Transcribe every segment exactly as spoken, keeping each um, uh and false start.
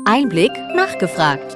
Einblick nachgefragt.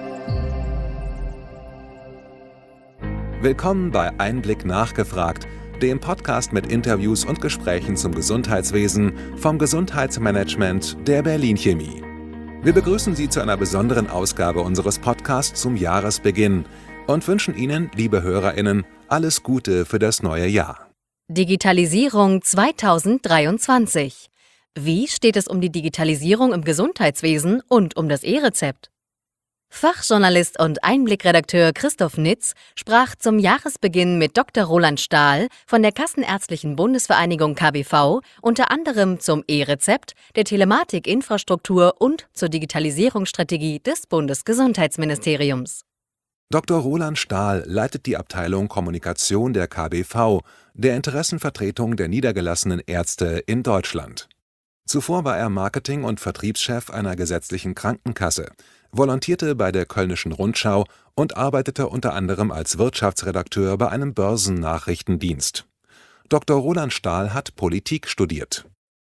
Willkommen bei Einblick nachgefragt, dem Podcast mit Interviews und Gesprächen zum Gesundheitswesen vom Gesundheitsmanagement der Berlin Chemie. Wir begrüßen Sie zu einer besonderen Ausgabe unseres Podcasts zum Jahresbeginn und wünschen Ihnen, liebe HörerInnen, alles Gute für das neue Jahr. Digitalisierung zweitausenddreiundzwanzig. Wie steht es um die Digitalisierung im Gesundheitswesen und um das E-Rezept? Fachjournalist und Einblick-Redakteur Christoph Nitz sprach zum Jahresbeginn mit Doktor Roland Stahl von der Kassenärztlichen Bundesvereinigung K B V unter anderem zum E-Rezept, der Telematikinfrastruktur und zur Digitalisierungsstrategie des Bundesgesundheitsministeriums. Doktor Roland Stahl leitet die Abteilung Kommunikation der K B V, der Interessenvertretung der niedergelassenen Ärzte in Deutschland. Zuvor war er Marketing- und Vertriebschef einer gesetzlichen Krankenkasse, volontierte bei der Kölnischen Rundschau und arbeitete unter anderem als Wirtschaftsredakteur bei einem Börsennachrichtendienst. Doktor Roland Stahl hat Politik studiert.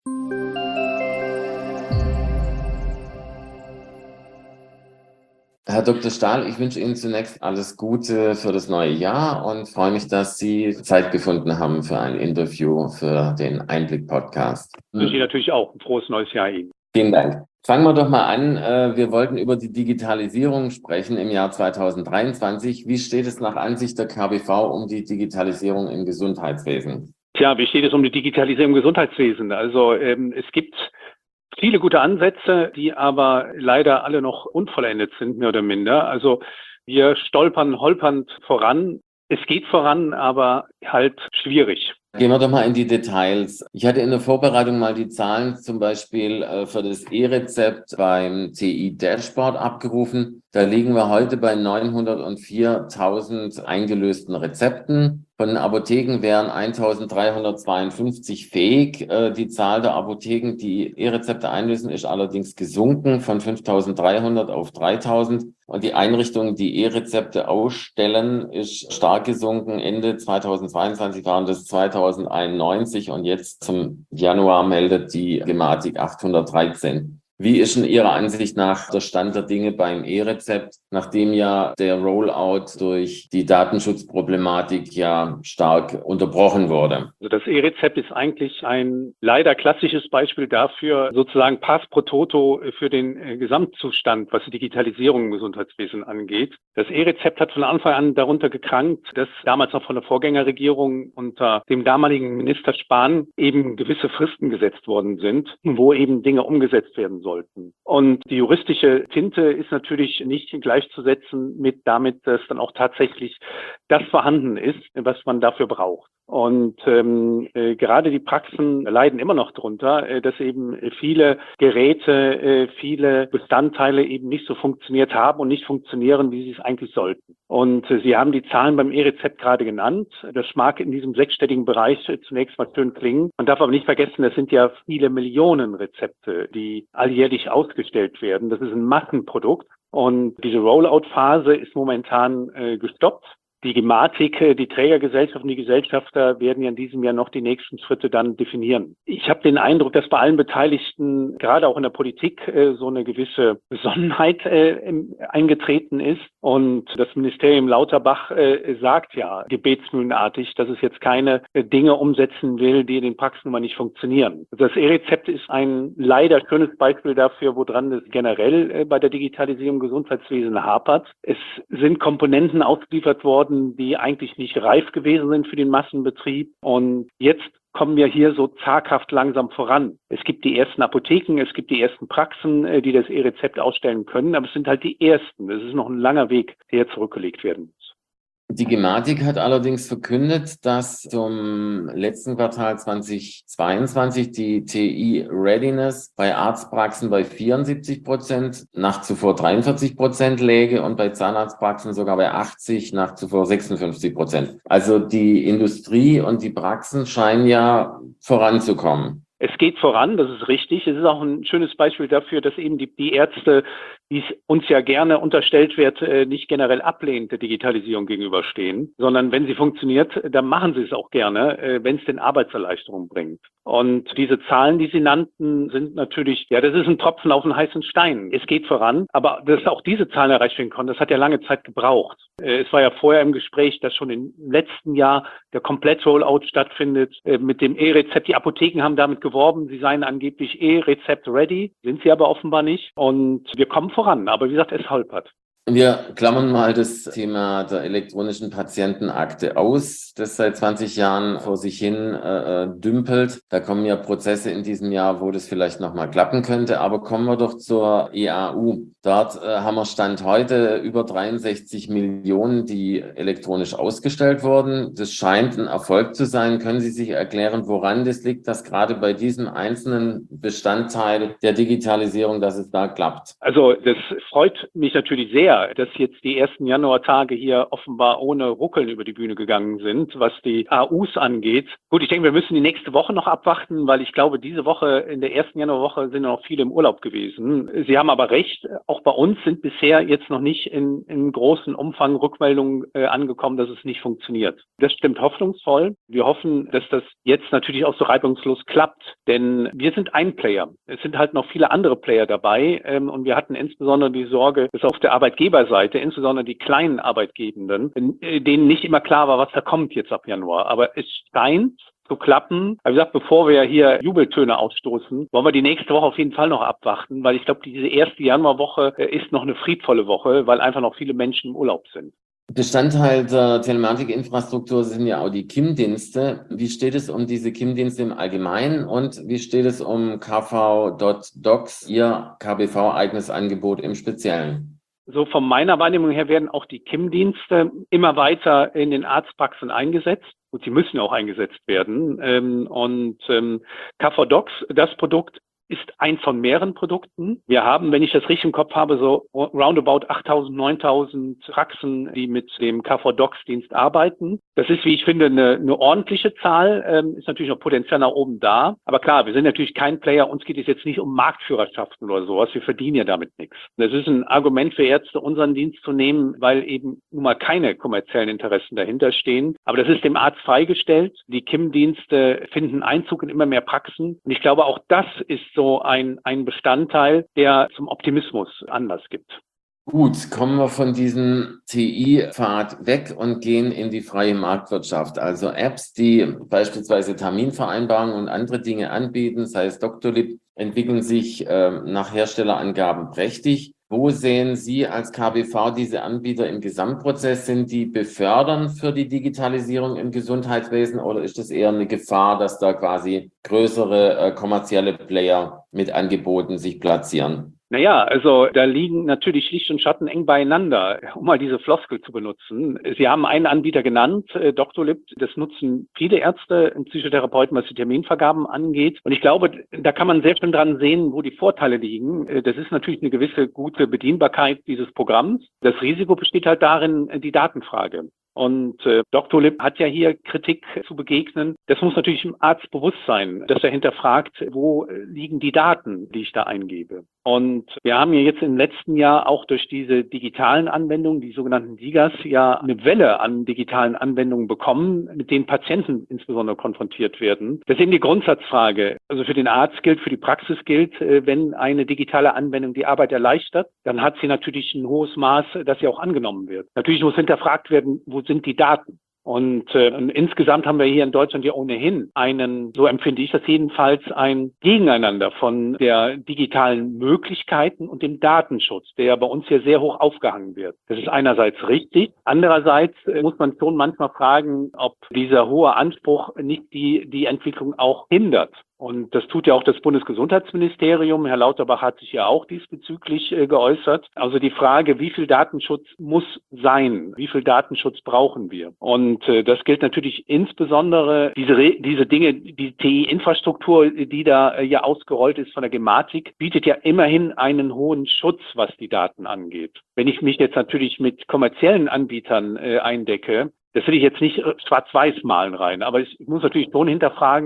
Herr Doktor Stahl, ich wünsche Ihnen zunächst alles Gute für das neue Jahr und freue mich, dass Sie Zeit gefunden haben für ein Interview für den Einblick-Podcast. Ich wünsche Ihnen natürlich auch ein frohes neues Jahr Ihnen. Vielen Dank. Fangen wir doch mal an. Wir wollten über die Digitalisierung sprechen im Jahr zweitausenddreiundzwanzig. Wie steht es nach Ansicht der K B V um die Digitalisierung im Gesundheitswesen? Tja, wie steht es um die Digitalisierung im Gesundheitswesen? Also ähm, es gibt viele gute Ansätze, die aber leider alle noch unvollendet sind, mehr oder minder. Also wir stolpern holpernd voran. Es geht voran, aber halt schwierig. Gehen wir doch mal in die Details. Ich hatte in der Vorbereitung mal die Zahlen zum Beispiel äh, für das E-Rezept beim T I-Dashboard abgerufen. Da liegen wir heute bei neunhundertviertausend eingelösten Rezepten. Von den Apotheken wären eintausenddreihundertzweiundfünfzig fähig. Äh, die Zahl der Apotheken, die E-Rezepte einlösen, ist allerdings gesunken von fünftausenddreihundert auf dreitausend. Und die Einrichtungen, die E-Rezepte ausstellen, ist stark gesunken. Ende zweitausendzweiundzwanzig waren das zweitausendeinundneunzig und jetzt zum Januar meldet die Gematik achthundertdreizehn. Wie ist in Ihrer Ansicht nach der Stand der Dinge beim E-Rezept, nachdem ja der Rollout durch die Datenschutzproblematik ja stark unterbrochen wurde? Also das E-Rezept ist eigentlich ein leider klassisches Beispiel dafür, sozusagen Pass pro Toto für den Gesamtzustand, was die Digitalisierung im Gesundheitswesen angeht. Das E-Rezept hat von Anfang an darunter gekrankt, dass damals noch von der Vorgängerregierung unter dem damaligen Minister Spahn eben gewisse Fristen gesetzt worden sind, wo eben Dinge umgesetzt werden sollten. Und die juristische Tinte ist natürlich nicht gleichzusetzen mit damit, dass dann auch tatsächlich das vorhanden ist, was man dafür braucht. Und ähm, äh, gerade die Praxen leiden immer noch darunter, äh, dass eben viele Geräte, äh, viele Bestandteile eben nicht so funktioniert haben und nicht funktionieren, wie sie es eigentlich sollten. Und äh, Sie haben die Zahlen beim E-Rezept gerade genannt. Das mag in diesem sechsstelligen Bereich äh, zunächst mal schön klingen. Man darf aber nicht vergessen, das sind ja viele Millionen Rezepte, die alljährlich ausgestellt werden. Das ist ein Massenprodukt. Und diese Rollout-Phase ist momentan äh, gestoppt. Die Gematik, die Trägergesellschaft und die Gesellschafter werden ja in diesem Jahr noch die nächsten Schritte dann definieren. Ich habe den Eindruck, dass bei allen Beteiligten, gerade auch in der Politik, so eine gewisse Besonnenheit eingetreten ist. Und das Ministerium Lauterbach sagt ja gebetsmühlenartig, dass es jetzt keine Dinge umsetzen will, die in den Praxen immer nicht funktionieren. Das E-Rezept ist ein leider schönes Beispiel dafür, woran es generell bei der Digitalisierung im Gesundheitswesen hapert. Es sind Komponenten ausgeliefert worden, die eigentlich nicht reif gewesen sind für den Massenbetrieb. Und jetzt kommen wir hier so zaghaft langsam voran. Es gibt die ersten Apotheken, es gibt die ersten Praxen, die das E-Rezept ausstellen können, aber es sind halt die ersten. Es ist noch ein langer Weg, der zurückgelegt werden muss. Die Gematik hat allerdings verkündet, dass zum letzten Quartal zweitausendzweiundzwanzig die T I-Readiness bei Arztpraxen bei vierundsiebzig Prozent, nach zuvor dreiundvierzig Prozent läge und bei Zahnarztpraxen sogar bei achtzig, nach zuvor sechsundfünfzig Prozent. Also die Industrie und die Praxen scheinen ja voranzukommen. Es geht voran, das ist richtig. Es ist auch ein schönes Beispiel dafür, dass eben die, die Ärzte wie es uns ja gerne unterstellt wird, nicht generell ablehnend der Digitalisierung gegenüberstehen, sondern wenn sie funktioniert, dann machen sie es auch gerne, wenn es den Arbeitserleichterung bringt. Und diese Zahlen, die Sie nannten, sind natürlich, ja, das ist ein Tropfen auf einen heißen Stein. Es geht voran, aber dass auch diese Zahlen erreicht werden konnten, das hat ja lange Zeit gebraucht. Es war ja vorher im Gespräch, dass schon im letzten Jahr der Komplett-Rollout stattfindet mit dem E-Rezept. Die Apotheken haben damit geworben, sie seien angeblich E-Rezept-ready, sind sie aber offenbar nicht. Und wir kommen voran, aber wie gesagt, es holpert. Wir klammern mal das Thema der elektronischen Patientenakte aus, das seit zwanzig Jahren vor sich hin äh, dümpelt. Da kommen ja Prozesse in diesem Jahr, wo das vielleicht nochmal klappen könnte. Aber kommen wir doch zur E A U. Dort äh, haben wir Stand heute über dreiundsechzig Millionen, die elektronisch ausgestellt wurden. Das scheint ein Erfolg zu sein. Können Sie sich erklären, woran das liegt, dass gerade bei diesem einzelnen Bestandteil der Digitalisierung, dass es da klappt? Also das freut mich natürlich sehr, dass jetzt die ersten Januartage hier offenbar ohne Ruckeln über die Bühne gegangen sind, was die A Us angeht. Gut, ich denke, wir müssen die nächste Woche noch abwarten, weil ich glaube, diese Woche, in der ersten Januarwoche sind noch viele im Urlaub gewesen. Sie haben aber recht, auch bei uns sind bisher jetzt noch nicht in, in großen Umfang Rückmeldungen äh, angekommen, dass es nicht funktioniert. Das stimmt hoffnungsvoll. Wir hoffen, dass das jetzt natürlich auch so reibungslos klappt, denn wir sind ein Player. Es sind halt noch viele andere Player dabei ähm, und wir hatten insbesondere die Sorge, dass auf der Arbeitgeber Arbeitgeberseite, insbesondere die kleinen Arbeitgebenden, denen nicht immer klar war, was da kommt jetzt ab Januar. Aber es scheint zu klappen. Wie gesagt, bevor wir hier Jubeltöne ausstoßen, wollen wir die nächste Woche auf jeden Fall noch abwarten, weil ich glaube, diese erste Januarwoche ist noch eine friedvolle Woche, weil einfach noch viele Menschen im Urlaub sind. Bestandteil der Telematikinfrastruktur sind ja auch die K I M-Dienste. Wie steht es um diese K I M-Dienste im Allgemeinen und wie steht es um K V.Docs, Ihr K B V-eigenes Angebot im Speziellen? So von meiner Wahrnehmung her werden auch die K I M-Dienste immer weiter in den Arztpraxen eingesetzt. Und sie müssen auch eingesetzt werden. Und K V.Docs, das Produkt, ist eins von mehreren Produkten. Wir haben, wenn ich das richtig im Kopf habe, so roundabout achttausend, neuntausend Praxen, die mit dem K V.Docs-Dienst arbeiten. Das ist, wie ich finde, eine, eine ordentliche Zahl, ähm, ist natürlich noch Potenzial nach oben da. Aber klar, wir sind natürlich kein Player, uns geht es jetzt nicht um Marktführerschaften oder sowas. Wir verdienen ja damit nichts. Das ist ein Argument für Ärzte, unseren Dienst zu nehmen, weil eben nun mal keine kommerziellen Interessen dahinter stehen. Aber das ist dem Arzt freigestellt. Die K I M-Dienste finden Einzug in immer mehr Praxen. Und ich glaube, auch das ist so ein, ein Bestandteil, der zum Optimismus Anlass gibt. Gut, kommen wir von diesem T I-Pfad weg und gehen in die freie Marktwirtschaft. Also Apps, die beispielsweise Terminvereinbarungen und andere Dinge anbieten, sei es Doctolib, entwickeln sich äh, nach Herstellerangaben prächtig. Wo sehen Sie als K B V diese Anbieter im Gesamtprozess? Sind die befördernd für die Digitalisierung im Gesundheitswesen oder ist es eher eine Gefahr, dass da quasi größere äh, kommerzielle Player mit Angeboten sich platzieren? Naja, also da liegen natürlich Licht und Schatten eng beieinander, um mal diese Floskel zu benutzen. Sie haben einen Anbieter genannt, äh, Doctolib, das nutzen viele Ärzte und Psychotherapeuten, was die Terminvergaben angeht. Und ich glaube, da kann man sehr schön dran sehen, wo die Vorteile liegen. Äh, das ist natürlich eine gewisse gute Bedienbarkeit dieses Programms. Das Risiko besteht halt darin, die Datenfrage. Und äh, Doctolib hat ja hier Kritik zu begegnen. Das muss natürlich dem Arzt bewusst sein, dass er hinterfragt, wo liegen die Daten, die ich da eingebe. Und wir haben ja jetzt im letzten Jahr auch durch diese digitalen Anwendungen, die sogenannten DiGAs, ja eine Welle an digitalen Anwendungen bekommen, mit denen Patienten insbesondere konfrontiert werden. Das ist eben die Grundsatzfrage. Also für den Arzt gilt, für die Praxis gilt, wenn eine digitale Anwendung die Arbeit erleichtert, dann hat sie natürlich ein hohes Maß, dass sie auch angenommen wird. Natürlich muss hinterfragt werden, wo sind die Daten? Und, äh, und insgesamt haben wir hier in Deutschland ja ohnehin einen, so empfinde ich das jedenfalls, ein Gegeneinander von der digitalen Möglichkeiten und dem Datenschutz, der ja bei uns hier sehr hoch aufgehangen wird. Das ist einerseits richtig. Andererseits äh, muss man schon manchmal fragen, ob dieser hohe Anspruch nicht die, die Entwicklung auch hindert. Und das tut ja auch das Bundesgesundheitsministerium. Herr Lauterbach hat sich ja auch diesbezüglich äh, geäußert. Also die Frage, wie viel Datenschutz muss sein? Wie viel Datenschutz brauchen wir? Und äh, das gilt natürlich insbesondere diese Re- diese Dinge, die T I-Infrastruktur, die da äh, ja ausgerollt ist von der Gematik, bietet ja immerhin einen hohen Schutz, was die Daten angeht. Wenn ich mich jetzt natürlich mit kommerziellen Anbietern äh, eindecke, das will ich jetzt nicht schwarz-weiß malen rein, aber ich muss natürlich schon hinterfragen,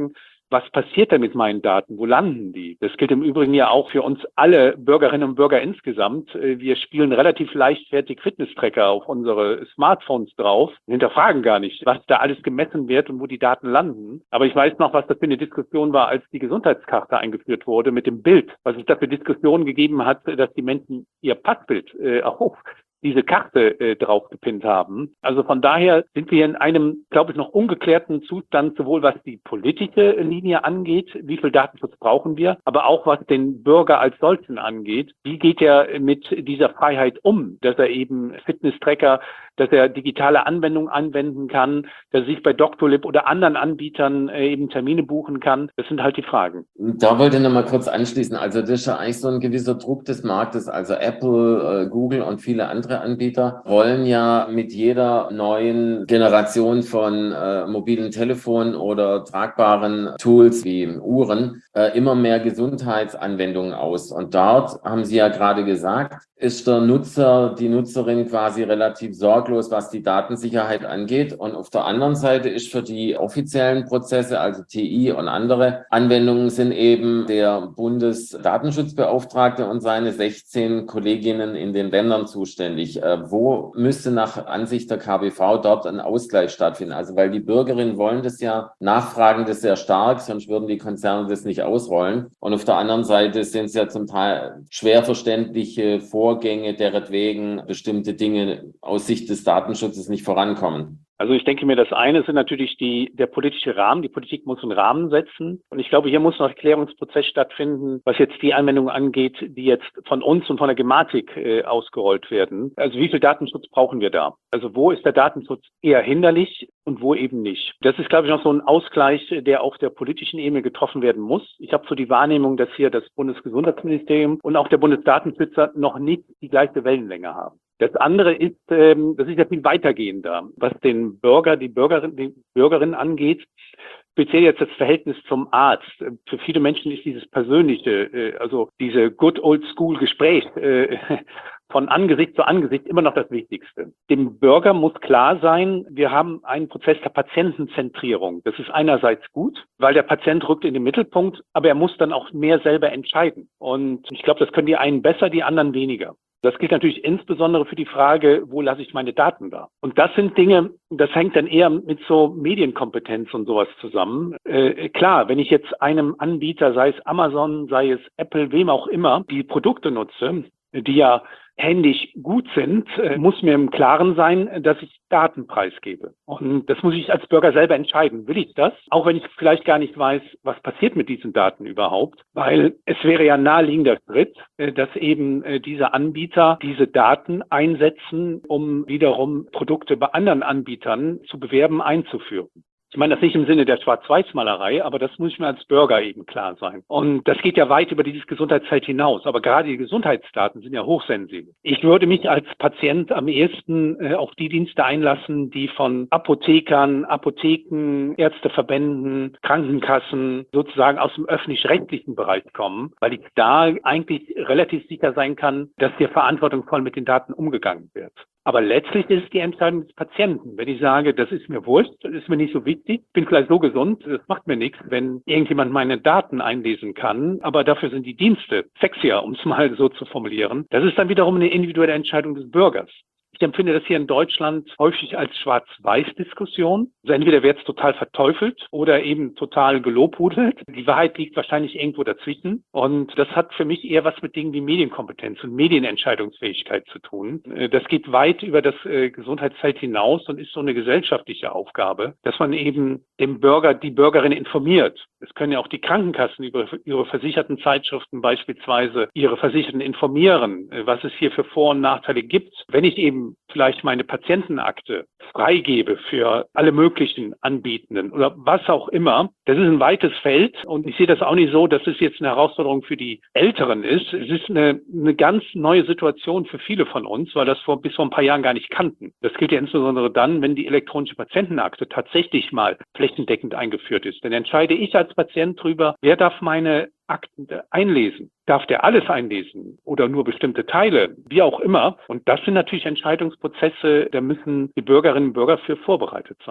Was passiert denn mit meinen Daten? Wo landen die? Das gilt im Übrigen ja auch für uns alle Bürgerinnen und Bürger insgesamt. Wir spielen relativ leichtfertig Fitness-Tracker auf unsere Smartphones drauf, hinterfragen gar nicht, was da alles gemessen wird und wo die Daten landen. Aber ich weiß noch, was das für eine Diskussion war, als die Gesundheitskarte eingeführt wurde mit dem Bild. Was es da für Diskussionen gegeben hat, dass die Menschen ihr Passbild äh, auch diese Karte äh, draufgepinnt haben. Also von daher sind wir in einem, glaube ich, noch ungeklärten Zustand, sowohl was die politische Linie angeht, wie viel Datenschutz brauchen wir, aber auch was den Bürger als solchen angeht. Wie geht er mit dieser Freiheit um, dass er eben Fitness-Tracker, dass er digitale Anwendungen anwenden kann, dass er sich bei Doctolib oder anderen Anbietern äh, eben Termine buchen kann. Das sind halt die Fragen. Da wollte ich noch mal kurz anschließen. Also das ist ja eigentlich so ein gewisser Druck des Marktes. Also Apple, äh, Google und viele andere Anbieter wollen ja mit jeder neuen Generation von äh, mobilen Telefonen oder tragbaren Tools wie Uhren äh, immer mehr Gesundheitsanwendungen aus. Und dort haben Sie ja gerade gesagt, ist der Nutzer, die Nutzerin quasi relativ sorglos, was die Datensicherheit angeht. Und auf der anderen Seite ist für die offiziellen Prozesse, also T I und andere Anwendungen, sind eben der Bundesdatenschutzbeauftragte und seine sechzehn Kolleginnen in den Ländern zuständig. Äh, wo müsste nach Ansicht der K B V dort ein Ausgleich stattfinden? Also weil die Bürgerinnen wollen das ja, nachfragen das sehr stark, sonst würden die Konzerne das nicht ausrollen. Und auf der anderen Seite sind es ja zum Teil schwer verständliche Vorgänge, deretwegen bestimmte Dinge aus Sicht des Datenschutzes nicht vorankommen. Also ich denke mir, das eine sind natürlich die, der politische Rahmen. Die Politik muss einen Rahmen setzen. Und ich glaube, hier muss noch ein Klärungsprozess stattfinden, was jetzt die Anwendungen angeht, die jetzt von uns und von der Gematik äh, ausgerollt werden. Also wie viel Datenschutz brauchen wir da? Also wo ist der Datenschutz eher hinderlich und wo eben nicht? Das ist, glaube ich, noch so ein Ausgleich, der auf der politischen Ebene getroffen werden muss. Ich habe so die Wahrnehmung, dass hier das Bundesgesundheitsministerium und auch der Bundesdatenschützer noch nicht die gleiche Wellenlänge haben. Das andere ist, ähm, das ist ja viel weitergehender, was den Bürger, die Bürgerin, die Bürgerin angeht. Speziell jetzt das Verhältnis zum Arzt. Für viele Menschen ist dieses persönliche, äh, also diese good old school Gespräch äh, von Angesicht zu Angesicht immer noch das Wichtigste. Dem Bürger muss klar sein, wir haben einen Prozess der Patientenzentrierung. Das ist einerseits gut, weil der Patient rückt in den Mittelpunkt, aber er muss dann auch mehr selber entscheiden. Und ich glaube, das können die einen besser, die anderen weniger. Das gilt natürlich insbesondere für die Frage, wo lasse ich meine Daten da? Und das sind Dinge, das hängt dann eher mit so Medienkompetenz und sowas zusammen. Äh, klar, wenn ich jetzt einem Anbieter, sei es Amazon, sei es Apple, wem auch immer, die Produkte nutze, die ja händisch gut sind, muss mir im Klaren sein, dass ich Daten preisgebe. Und das muss ich als Bürger selber entscheiden. Will ich das? Auch wenn ich vielleicht gar nicht weiß, was passiert mit diesen Daten überhaupt. Weil es wäre ja ein naheliegender Schritt, dass eben diese Anbieter diese Daten einsetzen, um wiederum Produkte bei anderen Anbietern zu bewerben, einzuführen. Ich meine das nicht im Sinne der Schwarz-Weiß-Malerei, aber das muss ich mir als Bürger eben klar sein. Und das geht ja weit über dieses Gesundheitsfeld hinaus. Aber gerade die Gesundheitsdaten sind ja hochsensibel. Ich würde mich als Patient am ehesten äh, auf die Dienste einlassen, die von Apothekern, Apotheken, Ärzteverbänden, Krankenkassen sozusagen aus dem öffentlich-rechtlichen Bereich kommen, weil ich da eigentlich relativ sicher sein kann, dass hier verantwortungsvoll mit den Daten umgegangen wird. Aber letztlich ist es die Entscheidung des Patienten. Wenn ich sage, das ist mir wurscht, das ist mir nicht so wichtig, ich bin vielleicht so gesund, das macht mir nichts, wenn irgendjemand meine Daten einlesen kann, aber dafür sind die Dienste sexier, um es mal so zu formulieren. Das ist dann wiederum eine individuelle Entscheidung des Bürgers. Ich empfinde das hier in Deutschland häufig als Schwarz-Weiß-Diskussion. Also entweder wird es total verteufelt oder eben total gelobhudelt. Die Wahrheit liegt wahrscheinlich irgendwo dazwischen. Und das hat für mich eher was mit Dingen wie Medienkompetenz und Medienentscheidungsfähigkeit zu tun. Das geht weit über das Gesundheitsfeld hinaus und ist so eine gesellschaftliche Aufgabe, dass man eben dem Bürger, die Bürgerin informiert. Es können ja auch die Krankenkassen über ihre versicherten Zeitschriften beispielsweise ihre Versicherten informieren, was es hier für Vor- und Nachteile gibt. Wenn ich eben vielleicht meine Patientenakte freigebe für alle möglichen Anbietenden oder was auch immer. Das ist ein weites Feld und ich sehe das auch nicht so, dass es jetzt eine Herausforderung für die Älteren ist. Es ist eine, eine ganz neue Situation für viele von uns, weil das vor, bis vor ein paar Jahren gar nicht kannten. Das gilt ja insbesondere dann, wenn die elektronische Patientenakte tatsächlich mal flächendeckend eingeführt ist. Dann entscheide ich als Patient drüber, wer darf meine Akten einlesen. Darf der alles einlesen oder nur bestimmte Teile, wie auch immer? Und das sind natürlich Entscheidungsprozesse, da müssen die Bürgerinnen und Bürger für vorbereitet sein.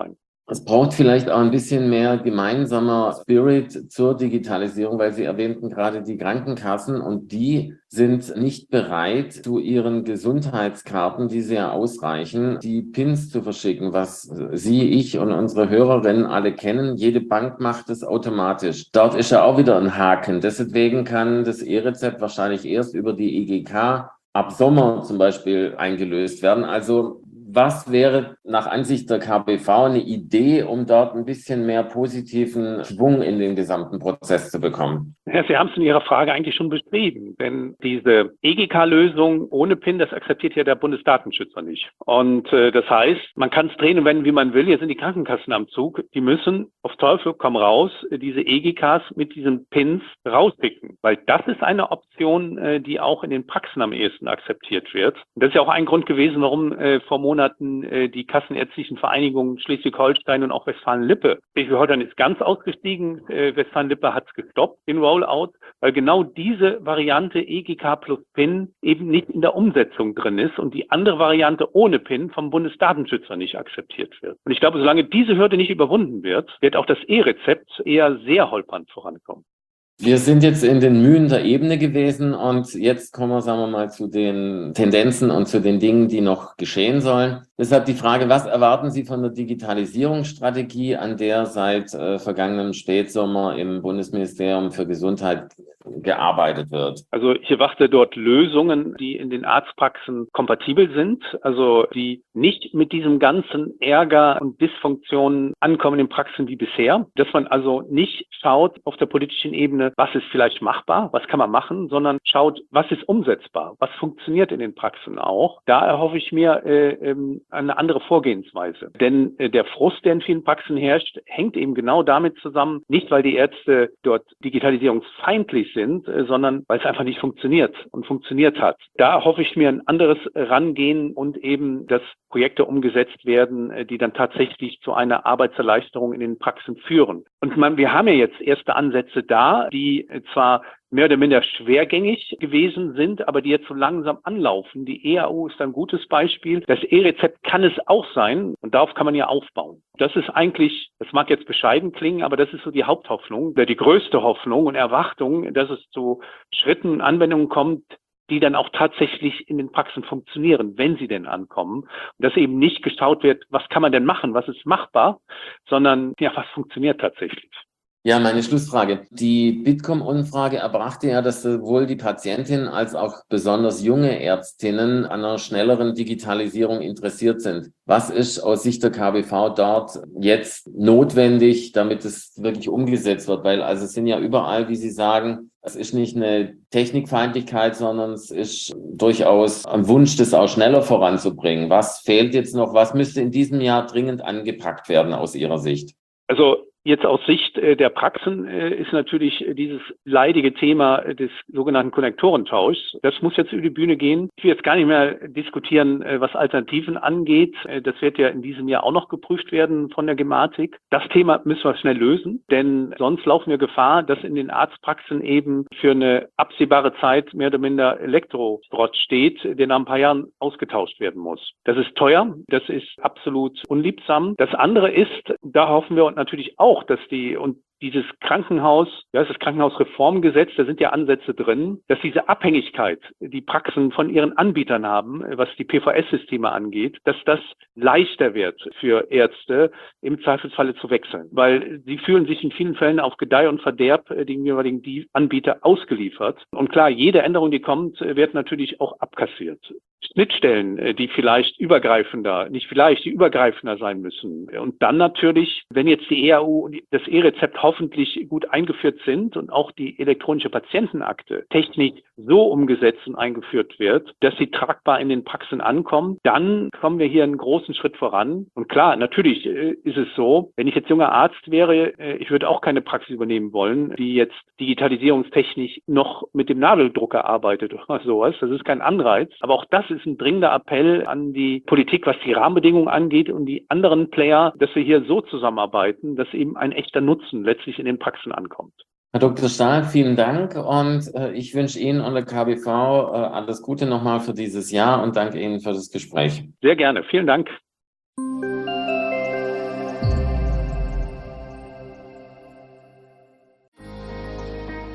Es braucht vielleicht auch ein bisschen mehr gemeinsamer Spirit zur Digitalisierung, weil Sie erwähnten gerade die Krankenkassen und die sind nicht bereit, zu ihren Gesundheitskarten, die sehr ausreichen, die Pins zu verschicken, was Sie, ich und unsere Hörerinnen alle kennen. Jede Bank macht es automatisch. Dort ist ja auch wieder ein Haken. Deswegen kann das E-Rezept wahrscheinlich erst über die E G K ab Sommer zum Beispiel eingelöst werden. Also was wäre nach Ansicht der K B V eine Idee, um dort ein bisschen mehr positiven Schwung in den gesamten Prozess zu bekommen? Ja, Sie haben es in Ihrer Frage eigentlich schon beschrieben, denn diese E G K-Lösung ohne PIN, das akzeptiert ja der Bundesdatenschützer nicht. Und äh, das heißt, man kann es drehen und wenden, wie man will. Hier sind die Krankenkassen am Zug. Die müssen auf Teufel komm raus diese E G Ks mit diesen Pins rauspicken, weil das ist eine Option, äh, die auch in den Praxen am ehesten akzeptiert wird. Und das ist ja auch ein Grund gewesen, warum äh, vor Monaten äh, die kassenärztlichen Vereinigungen Schleswig-Holstein und auch Westfalen-Lippe, Schleswig-Holstein ist ganz ausgestiegen, äh, Westfalen-Lippe hat es gestoppt, den Rollout, weil genau diese Variante E G K plus PIN eben nicht in der Umsetzung drin ist und die andere Variante ohne PIN vom Bundesdatenschützer nicht akzeptiert wird. Und ich glaube, solange diese Hürde nicht überwunden wird, wird auch das E-Rezept eher sehr holpernd vorankommen. Wir sind jetzt in den Mühen der Ebene gewesen und jetzt kommen wir, sagen wir mal, zu den Tendenzen und zu den Dingen, die noch geschehen sollen. Deshalb die Frage, was erwarten Sie von der Digitalisierungsstrategie, an der seit äh, vergangenem Spätsommer im Bundesministerium für Gesundheit gearbeitet wird? Also ich erwarte dort Lösungen, die in den Arztpraxen kompatibel sind, also die nicht mit diesem ganzen Ärger und Dysfunktionen ankommen in Praxen wie bisher, dass man also nicht schaut auf der politischen Ebene, was ist vielleicht machbar, was kann man machen, sondern schaut, was ist umsetzbar, was funktioniert in den Praxen auch. Da erhoffe ich mir äh, ähm, eine andere Vorgehensweise. Denn äh, der Frust, der in vielen Praxen herrscht, hängt eben genau damit zusammen, nicht weil die Ärzte dort digitalisierungsfeindlich sind, äh, sondern weil es einfach nicht funktioniert und funktioniert hat. Da hoffe ich mir ein anderes Rangehen und eben, dass Projekte umgesetzt werden, äh, die dann tatsächlich zu einer Arbeitserleichterung in den Praxen führen. Und man, wir haben ja jetzt erste Ansätze da, die äh, zwar mehr oder minder schwergängig gewesen sind, aber die jetzt so langsam anlaufen. Die E A U ist ein gutes Beispiel. Das E-Rezept kann es auch sein und darauf kann man ja aufbauen. Das ist eigentlich, das mag jetzt bescheiden klingen, aber das ist so die Haupthoffnung, die größte Hoffnung und Erwartung, dass es zu Schritten und Anwendungen kommt, die dann auch tatsächlich in den Praxen funktionieren, wenn sie denn ankommen. Und dass eben nicht geschaut wird, was kann man denn machen, was ist machbar, sondern ja, was funktioniert tatsächlich. Ja, meine Schlussfrage. Die Bitkom-Umfrage erbrachte ja, dass sowohl die Patientinnen als auch besonders junge Ärztinnen an einer schnelleren Digitalisierung interessiert sind. Was ist aus Sicht der K B V dort jetzt notwendig, damit es wirklich umgesetzt wird? Weil also es sind ja überall, wie Sie sagen, es ist nicht eine Technikfeindlichkeit, sondern es ist durchaus ein Wunsch, das auch schneller voranzubringen. Was fehlt jetzt noch? Was müsste in diesem Jahr dringend angepackt werden aus Ihrer Sicht? Also jetzt aus Sicht äh, der Praxen äh, ist natürlich äh, dieses leidige Thema äh, des sogenannten Konnektorentauschs. Das muss jetzt über die Bühne gehen. Ich will jetzt gar nicht mehr diskutieren, äh, was Alternativen angeht. Äh, das wird ja in diesem Jahr auch noch geprüft werden von der Gematik. Das Thema müssen wir schnell lösen, denn sonst laufen wir Gefahr, dass in den Arztpraxen eben für eine absehbare Zeit mehr oder minder Elektroschrott steht, der nach ein paar Jahren ausgetauscht werden muss. Das ist teuer, das ist absolut unliebsam. Das andere ist, da hoffen wir natürlich auch, dass die und dieses Krankenhaus, ja, das Krankenhausreformgesetz, da sind ja Ansätze drin, dass diese Abhängigkeit, die Praxen von ihren Anbietern haben, was die P V S-Systeme angeht, dass das leichter wird für Ärzte, im Zweifelsfalle zu wechseln. Weil sie fühlen sich in vielen Fällen auf Gedeih und Verderb den jeweiligen Anbieter ausgeliefert. Und klar, jede Änderung, die kommt, wird natürlich auch abkassiert. Schnittstellen, die vielleicht übergreifender, nicht vielleicht, die übergreifender sein müssen. Und dann natürlich, wenn jetzt die E A U und das E-Rezept hoffentlich gut eingeführt sind und auch die elektronische Patientenakte technisch so umgesetzt und eingeführt wird, dass sie tragbar in den Praxen ankommen, dann kommen wir hier einen großen Schritt voran. Und klar, natürlich ist es so, wenn ich jetzt junger Arzt wäre, ich würde auch keine Praxis übernehmen wollen, die jetzt digitalisierungstechnisch noch mit dem Nadeldrucker arbeitet oder sowas. Das ist kein Anreiz. Aber auch das ist ein dringender Appell an die Politik, was die Rahmenbedingungen angeht und die anderen Player, dass wir hier so zusammenarbeiten, dass eben ein echter Nutzen letztlich in den Praxen ankommt. Herr Doktor Stahl, vielen Dank und äh, ich wünsche Ihnen und der K B V äh, alles Gute nochmal für dieses Jahr und danke Ihnen für das Gespräch. Sehr gerne. Vielen Dank.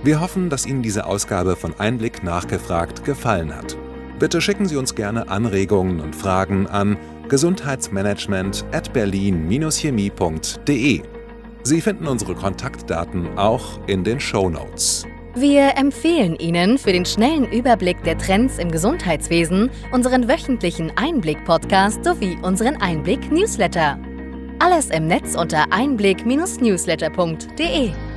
Wir hoffen, dass Ihnen diese Ausgabe von Einblick nachgefragt gefallen hat. Bitte schicken Sie uns gerne Anregungen und Fragen an gesundheitsmanagement at berlin chemie punkt de. Sie finden unsere Kontaktdaten auch in den Shownotes. Wir empfehlen Ihnen für den schnellen Überblick der Trends im Gesundheitswesen unseren wöchentlichen Einblick-Podcast sowie unseren Einblick-Newsletter. Alles im Netz unter einblick Bindestrich newsletter punkt de.